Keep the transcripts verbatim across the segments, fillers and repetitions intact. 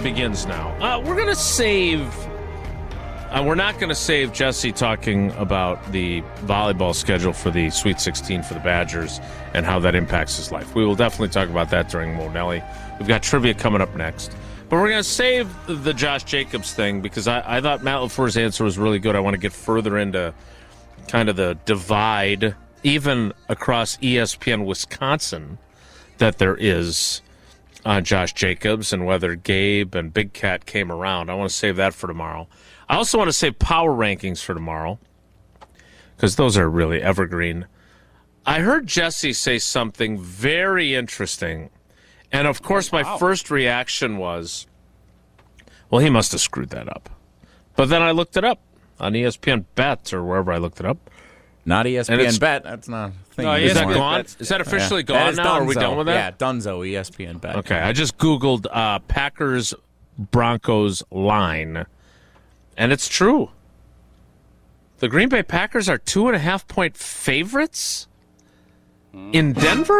begins now. Uh, we're going to save... Uh, we're not going to save Jesse talking about the volleyball schedule for the Sweet sixteen for the Badgers and how that impacts his life. We will definitely talk about that during Mo Nelly. We've got trivia coming up next. But we're going to save the Josh Jacobs thing because I, I thought Matt LaFleur's answer was really good. I want to get further into kind of the divide, even across E S P N Wisconsin, that there is on Josh Jacobs and whether Gabe and Big Cat came around. I want to save that for tomorrow. I also want to save power rankings for tomorrow because those are really evergreen. I heard Jesse say something very interesting, and of course my wow. first reaction was, well, he must have screwed that up. But then I looked it up on E S P N Bet or wherever I looked it up. Not E S P N Bet. That's not a thing. No, is that gone? That's, is that officially yeah. gone that now? Dunzo. Are we done with that? Yeah, Dunzo, E S P N Bet. Okay, I just Googled uh, Packers-Broncos line. And it's true. The Green Bay Packers are two and a half point favorites mm. in Denver.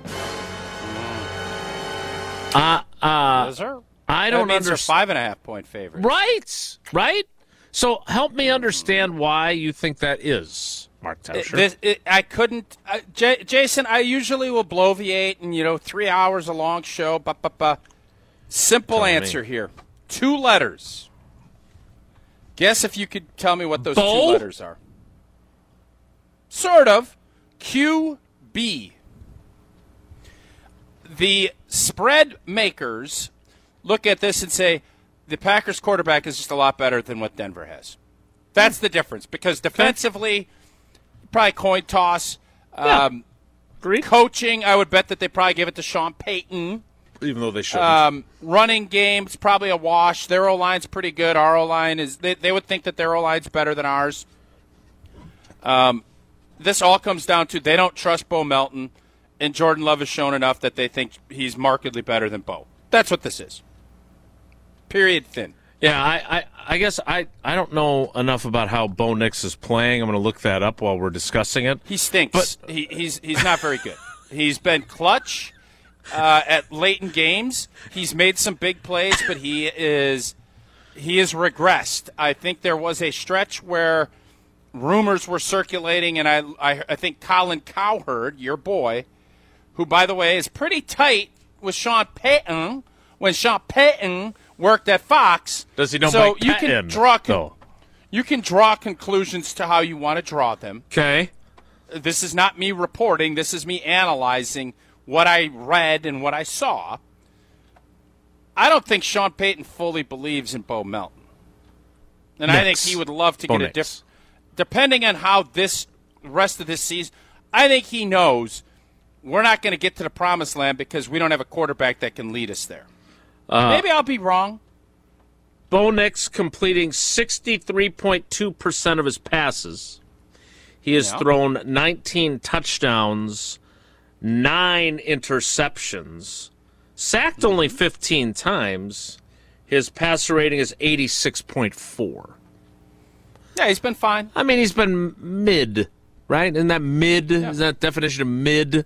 Uh, uh, Is there? I don't understand. Five and a half point favorites. Right, right. So help me understand why you think that is, Mark Tauscher. It, it, I couldn't, uh, J- Jason. I usually will bloviate, and you know, three hours a long show. Bah, bah, bah. Simple Tell answer me. Here: two letters. Guess if you could tell me what those Bo? two letters are. Sort of. Q B. The spread makers look at this and say the Packers quarterback is just a lot better than what Denver has. That's the difference because defensively, probably coin toss. Um, yeah. Coaching, I would bet that they probably give it to Sean Payton. Even though they shouldn't. Um, running game's probably a wash. Their O-line's pretty good. Our O-line is they, – they would think that their O-line's better than ours. Um, this all comes down to they don't trust Bo Melton, and Jordan Love has shown enough that they think he's markedly better than Bo. That's what this is. Period. Thin. Yeah, I, I, I guess I, I don't know enough about how Bo Nix is playing. I'm going to look that up while we're discussing it. He stinks. But, he, he's he's not very good. He's been clutch. Uh, at late in games, he's made some big plays, but he is he is regressed. I think there was a stretch where rumors were circulating, and I I, I think Colin Cowherd, your boy, who by the way is pretty tight with Sean Payton when Sean Payton worked at Fox. Does he know so Mike you Patton, can draw con- though? You can draw conclusions to how you want to draw them. Okay. This is not me reporting. This is me analyzing what I read and what I saw. I don't think Sean Payton fully believes in Bo Melton. And Nix. I think he would love to Bo get Nix. a different – depending on how this rest of this season, I think he knows we're not going to get to the promised land because we don't have a quarterback that can lead us there. Uh, Maybe I'll be wrong. Bo Nix completing sixty-three point two percent of his passes. He has yeah. thrown nineteen touchdowns, nine interceptions, sacked mm-hmm. only fifteen times. His passer rating is eighty-six point four. Yeah, he's been fine. I mean, he's been mid, right? Isn't that mid? Yeah. Is that definition of mid?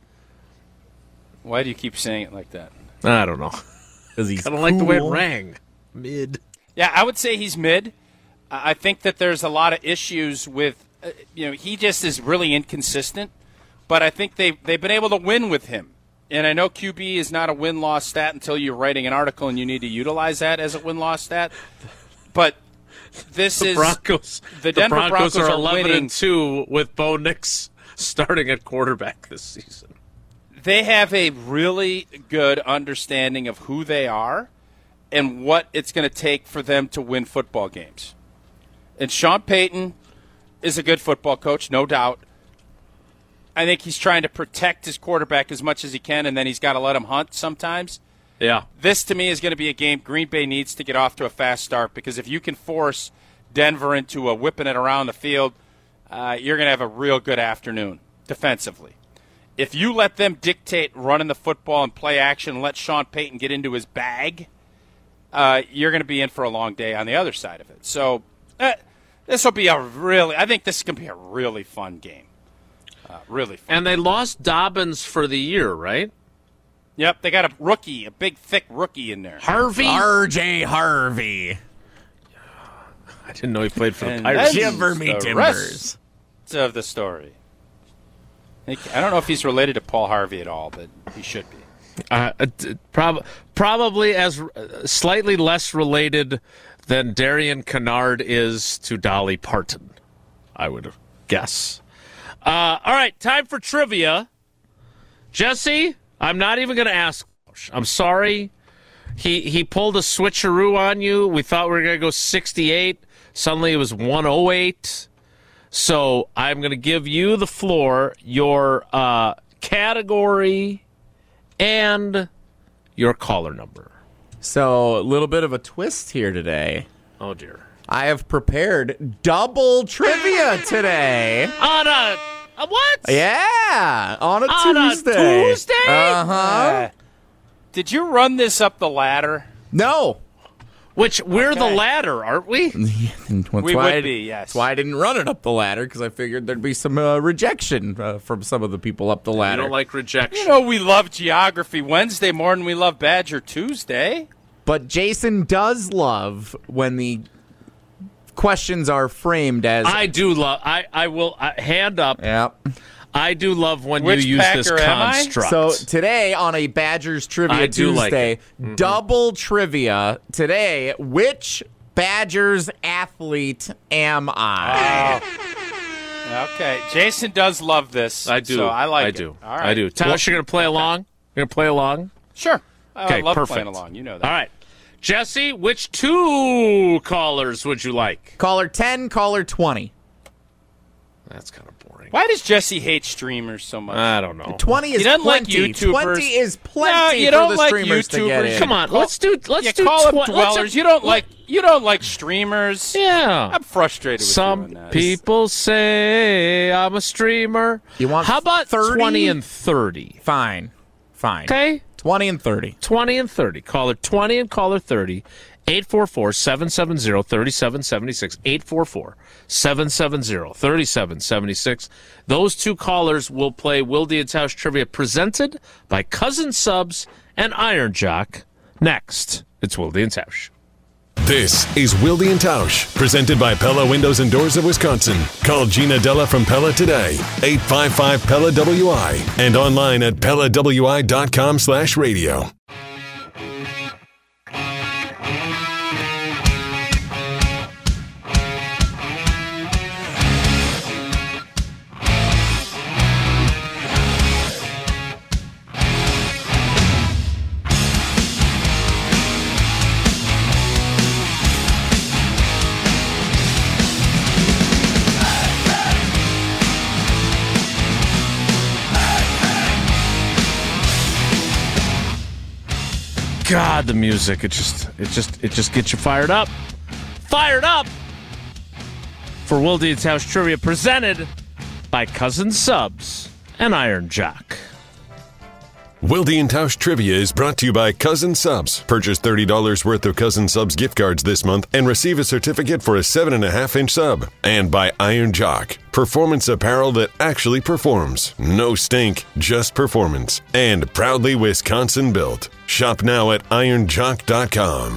Why do you keep saying it like that? I don't know. Because he's kind of cool. like the way it rang. Mid. Yeah, I would say he's mid. I think that there's a lot of issues with, uh, you know, he just is really inconsistent. But I think they they've been able to win with him. And I know Q B is not a win-loss stat until you're writing an article and you need to utilize that as a win-loss stat. But this the is Broncos. The Denver the Broncos, Broncos are are eleven winning. and two with Bo Nix starting at quarterback this season. They have a really good understanding of who they are and what it's going to take for them to win football games. And Sean Payton is a good football coach, no doubt. I think he's trying to protect his quarterback as much as he can, and then he's got to let him hunt sometimes. Yeah. This, to me, is going to be a game Green Bay needs to get off to a fast start because if you can force Denver into a whipping it around the field, uh, you're going to have a real good afternoon defensively. If you let them dictate running the football and play action and let Sean Payton get into his bag, uh, you're going to be in for a long day on the other side of it. So uh, this will be a really – I think this is going to be a really fun game. Uh, really fun. And they lost Dobbins for the year, right? Yep, they got a rookie, a big, thick rookie in there. Harvey? R J Harvey. I didn't know he played for the And Pirates. Shiver me the timbers. rest of the story. I don't know if he's related to Paul Harvey at all, but he should be. Uh, prob- probably as uh, slightly less related than Darian Kennard is to Dolly Parton, I would guess. Uh, all right, time for trivia. Jesse, I'm not even going to ask. I'm sorry. He he pulled a switcheroo on you. We thought we were going to go sixty-eight. Suddenly it was one oh eight. So I'm going to give you the floor, your uh, category, and your caller number. So a little bit of a twist here today. Oh, dear. I have prepared double trivia today. On a, a what? Yeah, on a On Tuesday. a Tuesday? Uh-huh. Uh, did you run this up the ladder? No. Which, we're Okay. the ladder, aren't we? That's We why would I, be, yes. That's why I didn't run it up the ladder, because I figured there'd be some uh, rejection uh, from some of the people up the I ladder. don't like rejection. You know, we love geography Wednesday more than we love Badger Tuesday. But Jason does love when the questions are framed as... I do love, I, I will, uh, hand up, Yep. I do love when Which you use this Packer am I? construct. So today on a Badgers Trivia I do like Tuesday, it. Mm-hmm. double trivia. Today, which Badgers athlete am I? Okay, Jason does love this. I do. So I like I it. do. All right. I do. Tosh, you're going to play along? You're going to play along? Sure. I Okay, love perfect. playing along. You know that. All right. Jesse, which two callers would you like? Caller ten, caller twenty. That's kind of boring. Why does Jesse hate streamers so much? I don't know. twenty is He doesn't like plenty. YouTubers. twenty is plenty No, you for don't the like streamers to get YouTubers. in. Come on, Call- let's do let's you do call them tw- let's- dwellers. You don't like you don't like streamers. Yeah. I'm frustrated with Some you on that. people say I'm a streamer. You want How about thirty? twenty and thirty? Fine. Fine. Okay? twenty and thirty. twenty and thirty. Caller twenty and caller thirty. eight four four, seven seven zero, three seven seven six. eight four four, seven seven zero, three seven seven six. Those two callers will play Wilde and Tausch Trivia presented by Cousin Subs and Iron Jock. Next, it's Wilde and Tausch. This is Wilde and Tausch, presented by Pella Windows and Doors of Wisconsin. Call Gina Della from Pella today, eight five five Pella W I, and online at pella w i dot com slash radio. God, the music, it just it just it just gets you fired up. Fired up for Wilde and Tausch Trivia presented by Cousin Subs and Iron Jock. Wilde and Tausch Trivia is brought to you by Cousin Subs. Purchase thirty dollars worth of Cousin Subs gift cards this month and receive a certificate for a seven and a half inch sub. And by Iron Jock, performance apparel that actually performs. No stink, just performance. And proudly Wisconsin built. Shop now at iron jock dot com.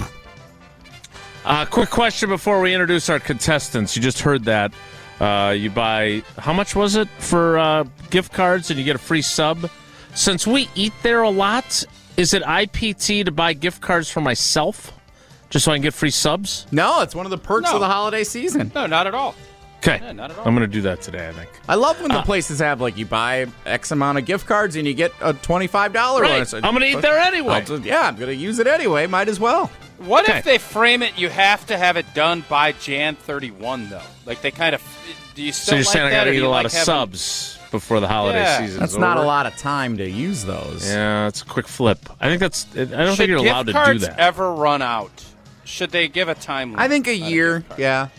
Uh, quick question before we introduce our contestants. You just heard that. Uh, you buy, how much was it for uh, gift cards and you get a free sub? Since we eat there a lot, is it I P T to buy gift cards for myself just so I can get free subs? No, it's one of the perks No. of the holiday season. No, not at all. Okay. Yeah, not at all. I'm going to do that today, I think. I love when the Uh, places have, like, you buy X amount of gift cards and you get a twenty-five dollars Right. one. So- I'm going to eat there anyway. I'll just- yeah, I'm going to use it anyway. Might as well. What Okay. if they frame it? You have to have it done by January thirty-first, though. Like they kind of. Do you still So you're like saying I that, got to or eat do a you lot like of having- subs before the holiday Yeah. season. That's not a lot of time to use those. Yeah, it's a quick flip. I think that's. I don't Should think you're gift allowed to do cards that. ever run out? Should they give a time limit? I think a on year, gift card? yeah.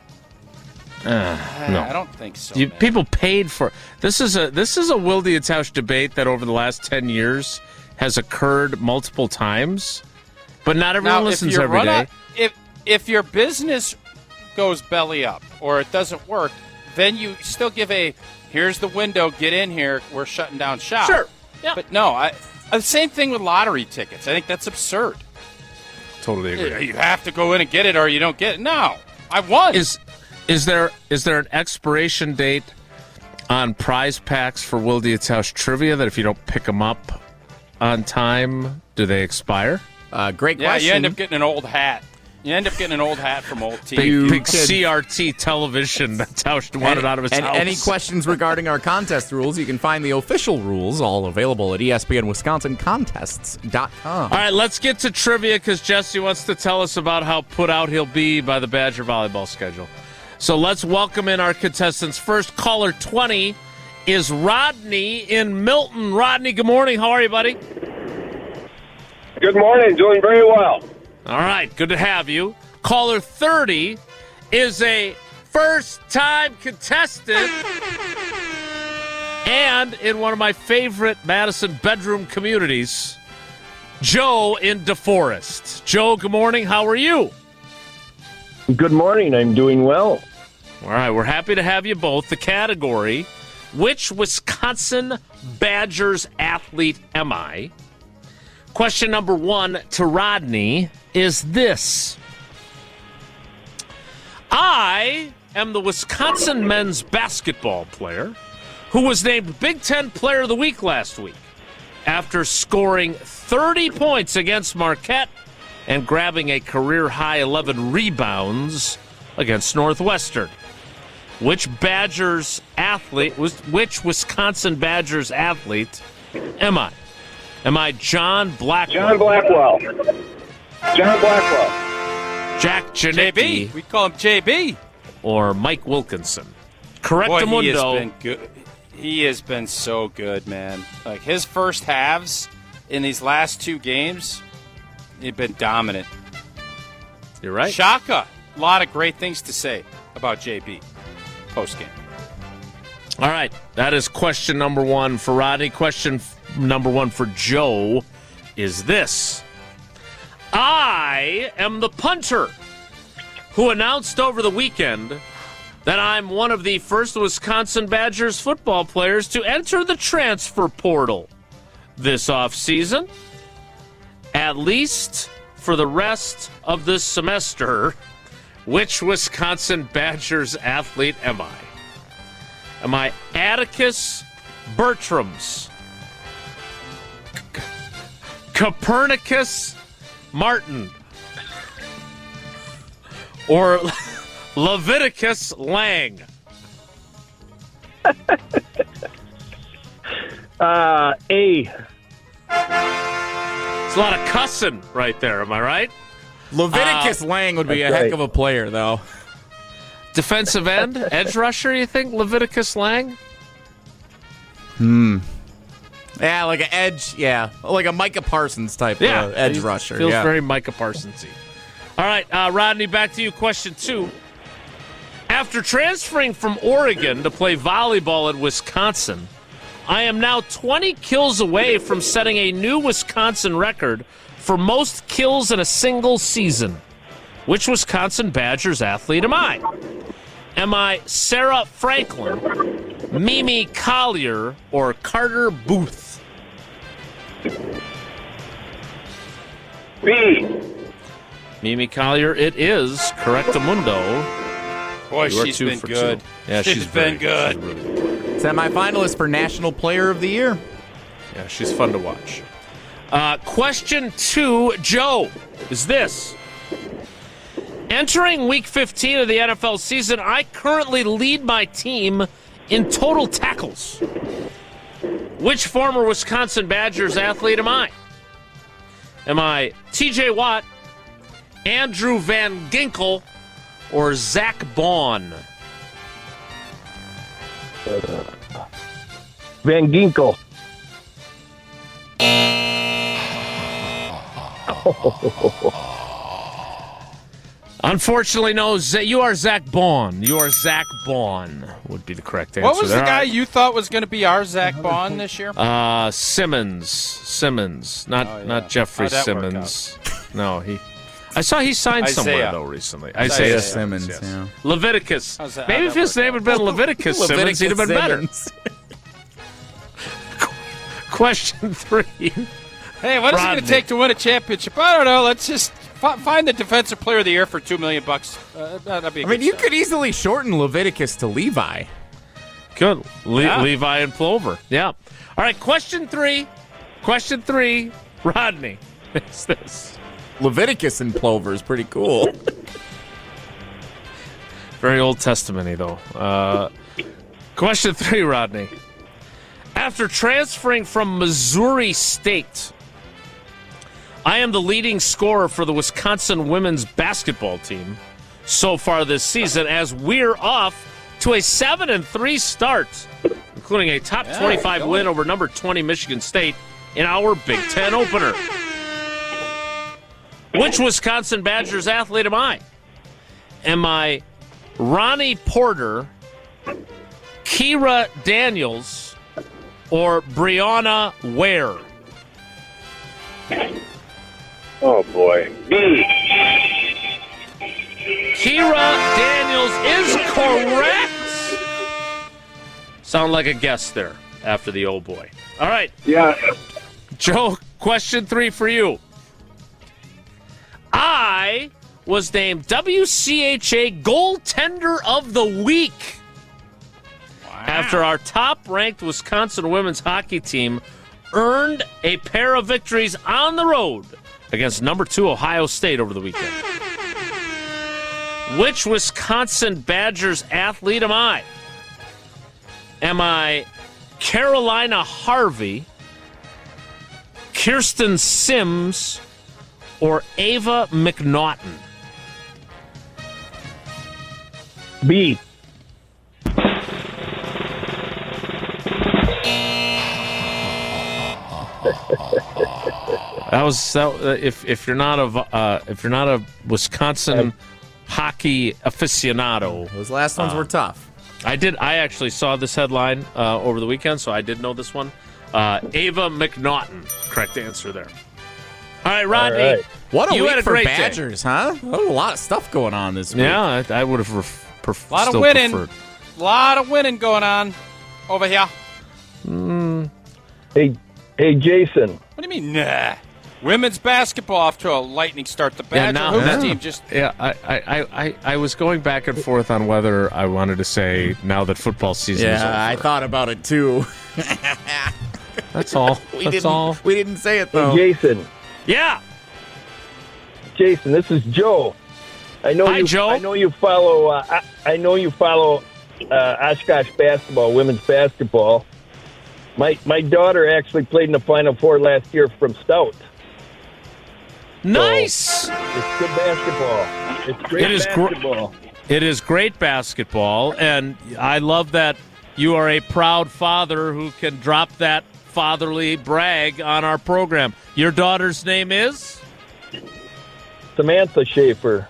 Uh, no. I don't think so. You, man. people paid for this is a this is a Wilde and Tausch debate that over the last ten years has occurred multiple times, but not everyone now, listens if you every run day. out, if if your business goes belly up or it doesn't work, then you still give a here's the window, get in here, we're shutting down shop. Sure. Yeah. But no, I The same thing with lottery tickets. I think that's absurd. Totally agree. You have to go in and get it or you don't get it. No, I won. Is is there is there an expiration date on prize packs for Wilde Tausch trivia that if you don't pick them up on time, do they expire? Uh, great yeah, question. you end up getting an old hat. You end up getting an old hat from old T. Big, You big could- C R T television that Tausch wanted And- out of his and house. any questions regarding our contest rules, you can find the official rules all available at E S P N Wisconsin Contests dot com. All right, let's get to trivia because Jesse wants to tell us about how put out he'll be by the Badger volleyball schedule. So let's welcome in our contestants. First, caller twenty is Rodney in Milton. Rodney, good morning. How are you, buddy? Good morning. Doing very well. All right, good to have you. Caller thirty is a first-time contestant and in one of my favorite Madison bedroom communities, Joe in DeForest. Joe, good morning. How are you? Good morning. I'm doing well. All right, we're happy to have you both. The category, which Wisconsin Badgers athlete am I? Question number one to Rodney is this. I am the Wisconsin men's basketball player who was named Big Ten Player of the Week last week after scoring thirty points against Marquette and grabbing a career-high eleven rebounds against Northwestern. Which Badgers athlete, was which Wisconsin Badgers athlete am I? Am I John Blackwell? John Blackwell. John Blackwell. Jack J Janicki? B. We call him J B. Or Mike Wilkinson? Correct, Boy, he has Mundo. been good. He has been so good, man. Like his first halves in these last two games, he's been dominant. You're right. Shaka, a lot of great things to say about J B post game. All right, that is question number one for Rodney. Question f- number one for Joe is this. I am the punter who announced over the weekend that I'm one of the first Wisconsin Badgers football players to enter the transfer portal this offseason, at least for the rest of this semester. Which Wisconsin Badgers athlete am I? Am I Atticus Bertrams, C- Copernicus Martin, or Leviticus Lang? Uh, A. It's a lot of cussing right there, am I right? Leviticus Uh, Lang would be a that's heck right. of a player, though. Defensive end, edge rusher, you think, Leviticus Lang? Yeah, like an edge, yeah. Like a Micah Parsons type Yeah, uh, edge he rusher. Feels yeah. very Micah Parsons-y. All right, uh, Rodney, back to you. Question two. After transferring from Oregon to play volleyball at Wisconsin, I am now twenty kills away from setting a new Wisconsin record for most kills in a single season. Which Wisconsin Badgers athlete am I? Am I Sarah Franklin, Mimi Collier, or Carter Booth? B. Mimi Collier, it is. Correctamundo. Boy, You are she's two been for good. two. Yeah, she's, she's very- been good. she's really good. Semi-finalist for National Player of the Year. Yeah, she's fun to watch. Uh, question two, Joe, is this. Entering week fifteen of the N F L season, I currently lead my team in total tackles. Which former Wisconsin Badgers athlete am I? Am I T J Watt, Andrew Van Ginkel, or Zach Baun? Van Ginkel. Unfortunately, no. Z- you are Zach Baun. You are Zach Baun would be the correct answer. What was the there. guy you thought was going to be our Zach Bond this year? Uh, Simmons. Simmons. Not Oh, yeah. not Jeffrey How'd that work Simmons. No, he. I saw he signed somewhere Isaiah. though recently. Isaiah Isaiah Simmons, yes. yeah. Leviticus. How's that- Maybe how'd if that his work name had been Leviticus Simmons, he'd have been better. Simmons. Question three. Hey, what is it going to take to win a championship? I don't know. Let's just f- find the defensive player of the year for two million bucks. Uh, that'd be. A I mean, good you start. could easily shorten Leviticus to Levi. Good. Le- Yeah. Levi and Plover. Yeah. All right, question three. Question three, Rodney. It's this. Leviticus and Plover is pretty cool. Very Old Testament-y, though. Uh, question three, Rodney. After transferring from Missouri State, I am the leading scorer for the Wisconsin women's basketball team so far this season, as we're off to a seven and three start, including a top Yeah, twenty-five going. win over number twenty Michigan State in our Big Ten opener. Which Wisconsin Badgers athlete am I? Am I Ronnie Porter, Kira Daniels, or Brianna Ware? Oh, boy. B. Kira Daniels is correct. Sound like a guess there after the oh boy. All right, Yeah. Joe, question three for you. I was named W C H A Goaltender of the Week after our top-ranked Wisconsin women's hockey team earned a pair of victories on the road against number two Ohio State over the weekend. Which Wisconsin Badgers athlete am I? Am I Carolina Harvey, Kirsten Sims, or Ava McNaughton? B. That was that, uh, if if you're not a uh, if you're not a Wisconsin hockey aficionado. Those last ones were tough. I did. I actually saw this headline uh, over the weekend, so I did know this one. Uh, Ava McNaughton, correct answer there. All right, Rodney. All right. What a You week had a for great day. Badgers, huh? Oh, a lot of stuff going on this week. Yeah, I, I would have ref- pref- A lot of still winning. preferred. A lot of winning going on over here. Hey, hey, Jason. What do you mean, nah? Women's basketball off to a lightning start. The Yeah, Badger now- Hoops yeah. team just Yeah, I, I, I, I was going back and forth on whether I wanted to say now that football season is over. Yeah, I thought about it too. That's all. We That's didn't. all. We didn't say it Hey, though. Jason. Yeah. Jason, this is Joe. I know Hi, you. Joe. I know you follow. Uh, I, I know you follow uh, Oshkosh basketball, women's basketball. My my daughter actually played in the Final Four last year from Stout. Nice. It's good basketball. It's great It is gr- basketball. It is great basketball, and I love that you are a proud father who can drop that fatherly brag on our program. Your daughter's name is? Samantha Schaefer.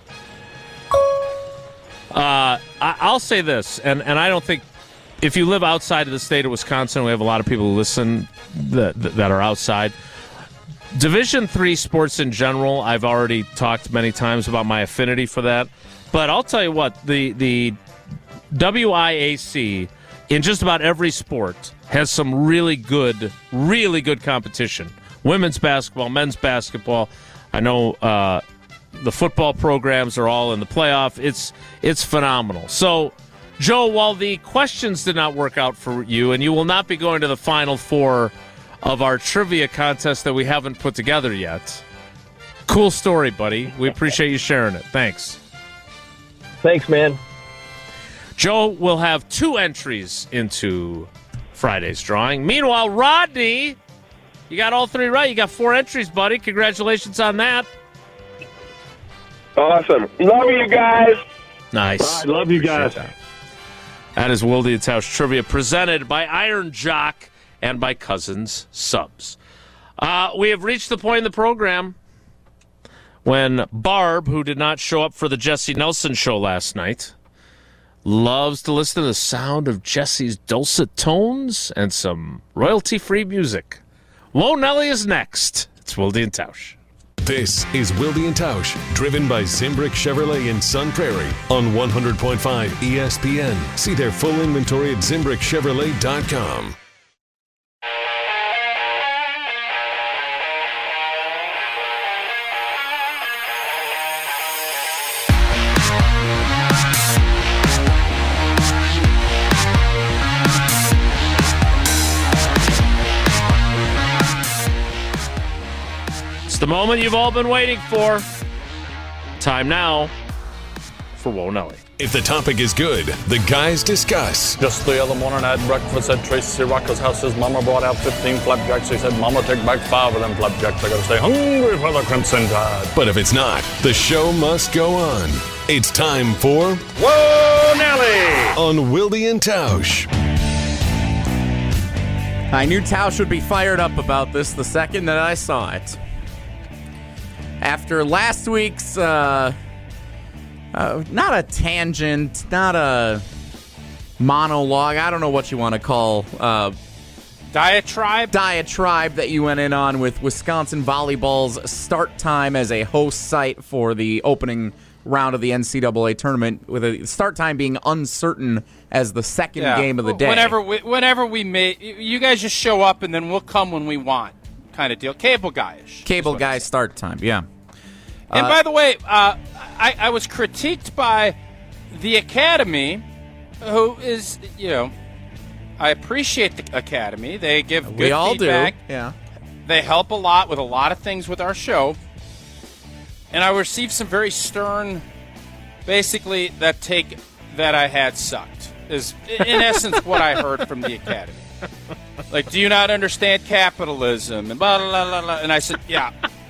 Uh, I, I'll say this, and, and I don't think if you live outside of the state of Wisconsin, we have a lot of people who listen that, that are outside. Division three sports in general, I've already talked many times about my affinity for that. But I'll tell you what, the the W I A C in just about every sport has some really good, really good competition. Women's basketball, men's basketball. I know uh, the football programs are all in the playoff. It's it's phenomenal. So, Joe, while the questions did not work out for you, and you will not be going to the Final Four of our trivia contest that we haven't put together yet, cool story, buddy. We appreciate you sharing it. Thanks. Thanks, man. Joe will have two entries into Friday's drawing. Meanwhile, Rodney, you got all three right. You got four entries, buddy. Congratulations on that. Awesome. Love you guys. Nice. I love you guys. That. that is Wildy and Tausch Trivia presented by Iron Jock and by Cousins Subs. Uh, we have reached the point in the program when Barb, who did not show up for the Jesse Nelson show last night, loves to listen to the sound of Jesse's dulcet tones and some royalty-free music. Whoa, Nelly is next. It's Wildy and Tausch. This is Wildy and Tausch, driven by Zimbrick Chevrolet in Sun Prairie on one hundred point five E S P N. See their full inventory at zimbrick chevrolet dot com. the moment you've all been waiting for. Time now for Whoa Nelly. If the topic is good, the guys discuss. Just the other morning I had breakfast at Tracy Rocco's house. His mama brought out fifteen flapjacks. He said, Mama, take back five of them flapjacks. I gotta stay hungry for the Crimson Tide. But if it's not, the show must go on. It's time for Whoa, Nelly! On Wilde and Tausch. I knew Tausch would be fired up about this the second that I saw it. After last week's... Uh, Uh, not a tangent, not a monologue. I don't know what you want to call uh, Diatribe? diatribe that you went in on with Wisconsin Volleyball's start time as a host site for the opening round of the N C double A tournament, with a start time being uncertain as the second Yeah. game of the day. Whenever we, whenever we make, you guys just show up and then we'll come when we want, kind of deal. Cable guy-ish. Cable guy start time, yeah. And Uh, by the way, uh, I, I was critiqued by the Academy, who is, you know, I appreciate the Academy. They give good we all feedback. do. Yeah. They help a lot with a lot of things with our show. And I received some very stern, basically, that take that I had sucked, is in essence what I heard from the Academy. Like, do you not understand capitalism? And blah, blah, blah, blah. And I said, yeah.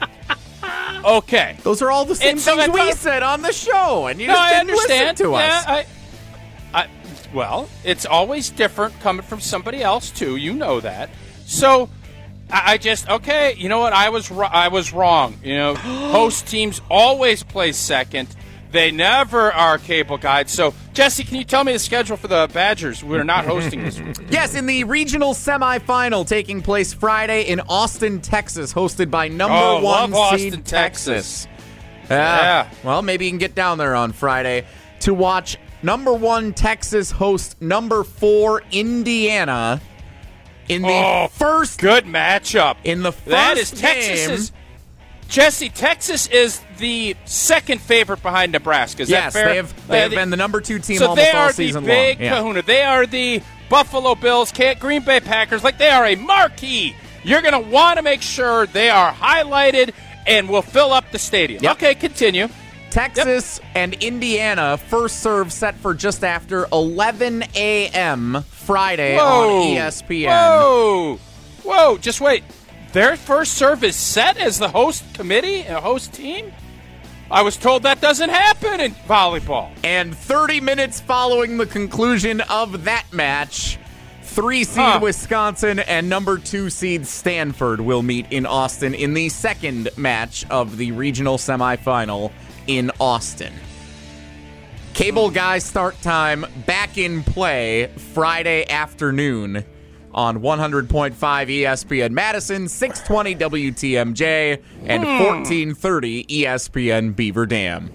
Okay. Those are all the same And so things I we thought- said on the show, and you No, just I didn't understand. listen to yeah, us. I, I, well, it's always different coming from somebody else too. You know that. So, I, I just okay. You know what? I was ro- I was wrong. You know, host teams always play second. They never are cable guides. So, Jesse, can you tell me the schedule for the Badgers? We're not hosting this week. Yes, in the regional semifinal taking place Friday in Austin, Texas, hosted by number Oh, one love seed Austin, Texas. Texas. Yeah. Yeah. Well, maybe you can get down there on Friday to watch number one Texas host number four Indiana in the Oh, first Good matchup. in the first That is game. Texas is Jesse. Texas is the second favorite behind Nebraska. Is yes, that fair? they have they Uh, have the- been the number two team so almost they all are season the big long. Yeah. Kahuna. They are the Buffalo Bills, Ca- Green Bay Packers. Like they are a marquee. You're going to want to make sure they are highlighted and will fill up the stadium. Yep. Okay, continue. Texas and Indiana first serve set for just after eleven a.m. Friday Whoa. on E S P N. Whoa, whoa! Just wait. Their first serve is set as the host committee and host team. I was told that doesn't happen in volleyball. And thirty minutes following the conclusion of that match, three seed Huh. Wisconsin and number two seed Stanford will meet in Austin in the second match of the regional semifinal in Austin. Cable Guy start time back in play Friday afternoon on one hundred point five E S P N Madison, six twenty W T M J, and fourteen thirty E S P N Beaver Dam.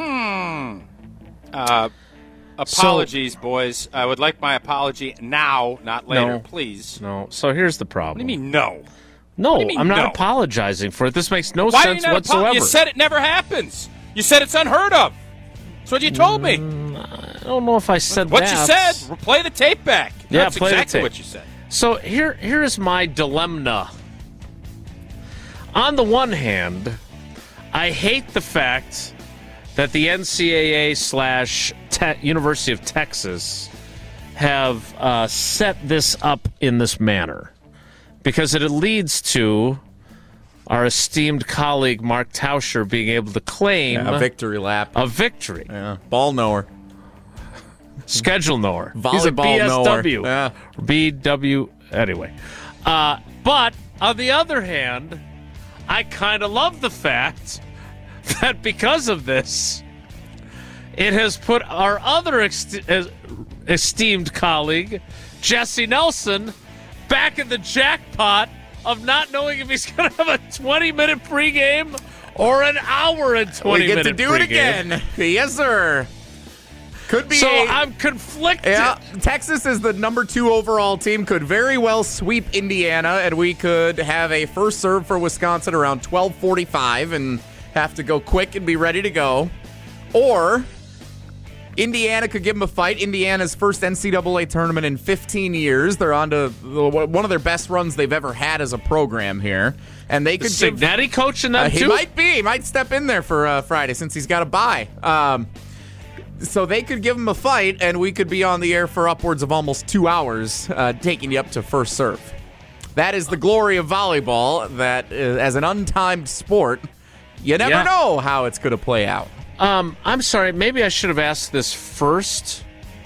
Uh, apologies, boys. I would like my apology now, not later, No. please. No. So here's the problem. What do you mean no? No, do you mean I'm not no? apologizing for it. This makes no Why are you sense not whatsoever. apo- You said it never happens. You said it's unheard of. That's what you told me. I don't know if I said What that. you said. Play the tape back. Yeah, That's play the exactly tape. what you said. So here, here is my dilemma. On the one hand, I hate the fact that the N C double A slash Te- University of Texas have uh, set this up in this manner, because it leads to our esteemed colleague Mark Tauscher being able to claim A victory lap. a victory. Yeah. Ball knower. Schedule knower. He's a B Volleyball S knower. W. Yeah. B W. Anyway. Uh, but on the other hand, I kind of love the fact that because of this, it has put our other ex- uh, esteemed colleague, Jesse Nelson, back in the jackpot of not knowing if he's going to have a twenty-minute pregame or an hour and We get twenty-minute to do it pregame. again. Yes, sir. Could be. So I'm conflicted. Yeah, Texas is the number two overall team. Could very well sweep Indiana, and we could have a first serve for Wisconsin around twelve forty-five and have to go quick and be ready to go. Or Indiana could give them a fight. Indiana's first N C double A tournament in fifteen years. They're on to one of their best runs they've ever had as a program here. And they could Is Signetti coaching them uh, he too? He might be. He might step in there for uh, Friday since he's got a bye. Um, so they could give them a fight, and we could be on the air for upwards of almost two hours, uh, taking you up to first serve. That is the glory of volleyball, that uh, as an untimed sport, you never Yeah. know how it's going to play out. Um, I'm sorry. Maybe I should have asked this first.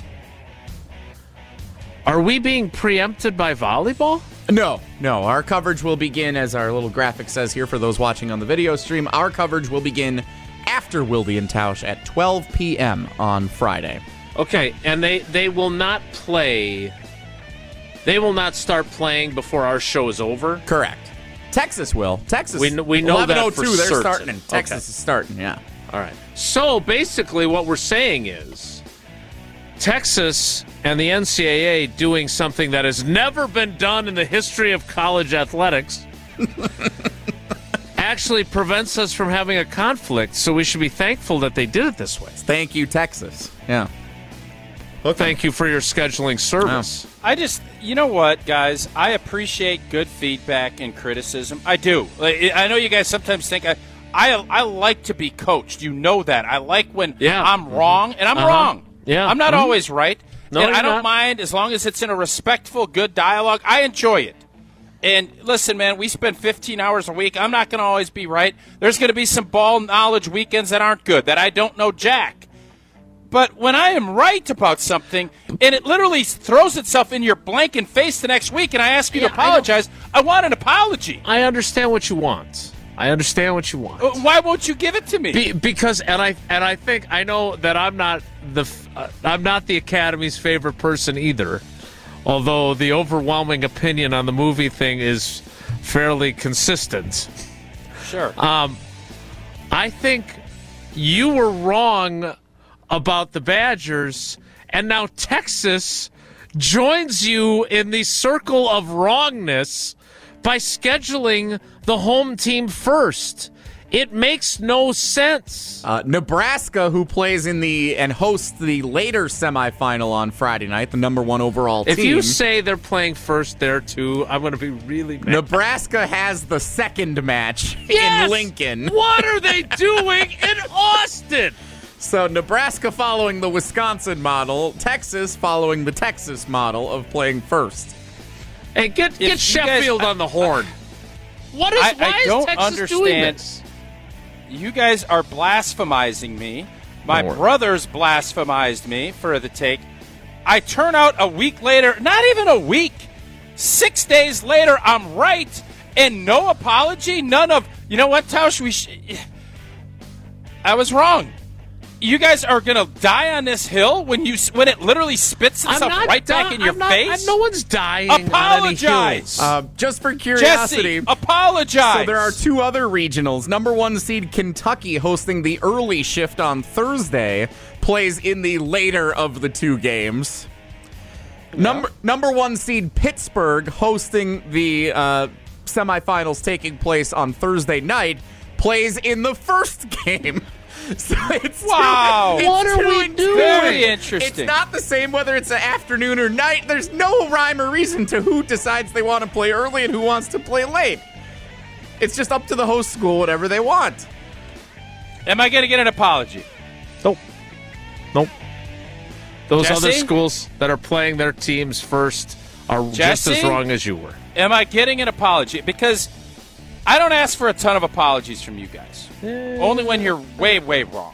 Are we being preempted by volleyball? No, no. Our coverage will begin, as our little graphic says here for those watching on the video stream, our coverage will begin after Wilde and Tausch at twelve p.m. on Friday. Okay, and they, they will not play... They will not start playing before our show is over? Correct. Texas will. Texas, We kn- we know that for eleven oh two, they're certain. starting. And Texas Okay. is starting, yeah. All right. So basically what we're saying is Texas and the N C double A doing something that has never been done in the history of college athletics actually prevents us from having a conflict, so we should be thankful that they did it this way. Thank you, Texas. Yeah. Well, thank you for your scheduling service. I just, you know what, guys? I appreciate good feedback and criticism. I do. Like, I know you guys sometimes think I, I, I like to be coached. You know that. I like when Yeah. I'm wrong, and I'm Uh-huh. wrong. Yeah. I'm not Mhm. always right. No, and you're I don't not. mind as long as it's in a respectful, good dialogue. I enjoy it. And listen, man, we spend fifteen hours a week. I'm not going to always be right. There's going to be some ball knowledge weekends that aren't good, that I don't know jack. But when I am right about something, and it literally throws itself in your blanking face the next week, and I ask you Yeah, to apologize, I, want an apology. I understand what you want. I understand what you want. Uh, Why won't you give it to me? Be, because and I and I think I know that I'm not the f- uh, I'm not the Academy's favorite person either. Although the overwhelming opinion on the movie thing is fairly consistent. Sure. Um, I think you were wrong about the Badgers, and now Texas joins you in the circle of wrongness by scheduling the home team first. It makes no sense. Uh, Nebraska, who plays in the and hosts the later semifinal on Friday night, the number one overall If team. you say they're playing first there too, I'm going to be really mad. Nebraska has the second match Yes! in Lincoln. What are they doing in Austin? So Nebraska following the Wisconsin model, Texas following the Texas model of playing first. Hey, get If get you Sheffield guys- on the horn. What is I- why I is don't Texas doing understand- this? You guys are blasphemizing me. My Don't worry. brothers blasphemized me for the take. I turn out a week later, not even a week, six days later, I'm right, and no apology, none of, you know what, Tausch, we sh- I was wrong. You guys are going to die on this hill when you when it literally spits I'm itself not right di- back in your I'm not- face? I'm- no one's dying. on any Apologize. hills. Uh, just for curiosity, Jesse, apologize. so there are two other regionals. Number one seed Kentucky, hosting the early shift on Thursday, plays in the later of the two games. Number number one seed Pittsburgh, hosting the uh, semifinals taking place on Thursday night, plays in the first game. So it's Wow. two, it's What are two we and doing? two. Very interesting. It's not the same whether it's an afternoon or night. There's no rhyme or reason to who decides they want to play early and who wants to play late. It's just up to the host school, whatever they want. Am I going to get an apology? Nope. Nope. Those Jesse? other schools that are playing their teams first are just as Jesse? wrong as you were. Am I getting an apology? Because I don't ask for a ton of apologies from you guys. Only when you're way, way wrong.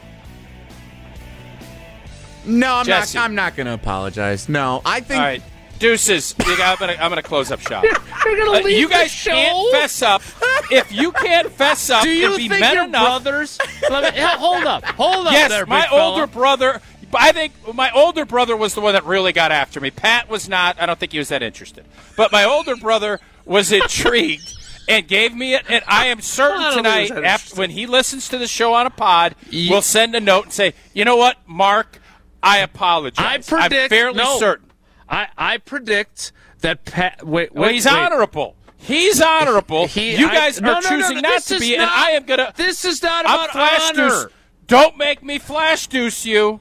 No, I'm Jesse. not. I'm not going to apologize. No, I think. All right, deuces. You got- I'm gonna, I'm gonna close up shop. You're gonna Uh, leave you the guys show? can't fess up. If you can't fess up Do you and be think men your enough, brothers? Let me, hold up, hold up. yes, there, my big fella. older brother. I think my older brother was the one that really got after me. Pat was not. I don't think he was that interested. But my older brother was intrigued and gave me it. And I am certain I don't think he was tonight, that after, interested. when he listens to the show on a pod, Ye- we'll send a note and say, "You know what, Mark? I apologize. I predict. I'm fairly no, certain." I, I predict that Pat. Wait, wait. Well, he's wait. honorable. He's honorable. He- you I- guys no, are no, no, choosing no, not this to is be, and not- I am gonna. This is not I'm about flash honor. deuce. Don't make me flash deuce you.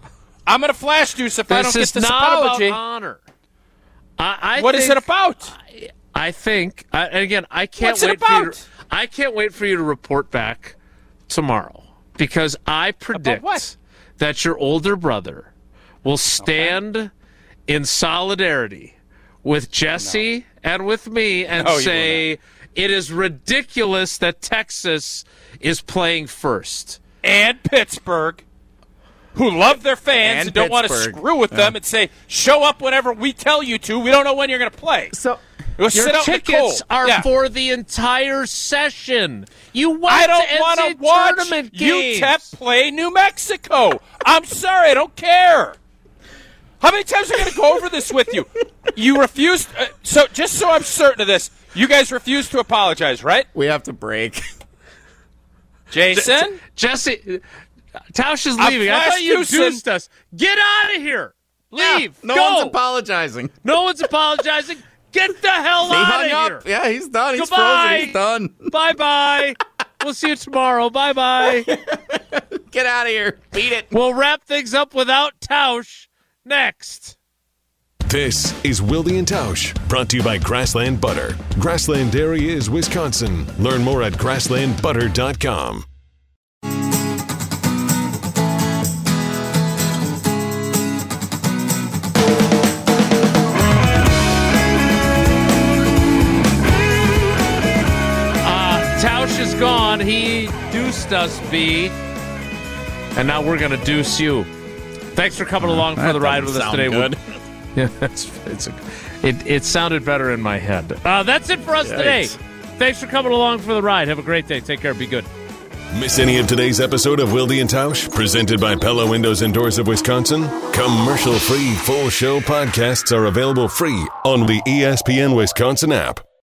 I'm going to flash deuce if I don't This get is this not apology. about honor. I, I What think, is it about? I, I think, I, and again, I can't What's it wait for you. about? To, I can't wait for you to report back tomorrow because I predict what? that your older brother will stand okay. in solidarity with Jesse no. and with me and no, say it is ridiculous that Texas is playing first. And Pittsburgh, who love their fans and, and don't want to screw with yeah. them and say, show up whenever we tell you to. We don't know when you're going to play. So your sit tickets are yeah. for the entire session. You went I don't to want to watch games. U T E P play New Mexico. I'm sorry, I don't care. How many times are I going to go over this with you? You refused. Uh, so just so I'm certain of this, you guys refused to apologize, right? We have to break. Jason? Jesse, Tausch is leaving. I thought you deuced us. Get out of here. Leave. Yeah, no Go. one's apologizing. No one's apologizing. Get the hell he out of up. here. Yeah, he's done. He's Goodbye. frozen. He's done. Bye-bye. We'll see you tomorrow. Bye-bye. Get out of here. Beat it. We'll wrap things up without Tausch next. This is Wilde and Tausch, brought to you by Grassland Butter. Grassland Dairy is Wisconsin. Learn more at grassland butter dot com. Uh, Tausch is gone. He deuced us, B. And now we're going to deuce you. Thanks for coming along for the ride with us today. Good. Yeah, it's, it's a, it, it sounded better in my head. Uh, that's it for us Yikes. today. Thanks for coming along for the ride. Have a great day. Take care. Be good. Miss any of today's episode of Wilde and Tausch, presented by Pella Windows and Doors of Wisconsin? Commercial-free full show podcasts are available free on the E S P N Wisconsin app.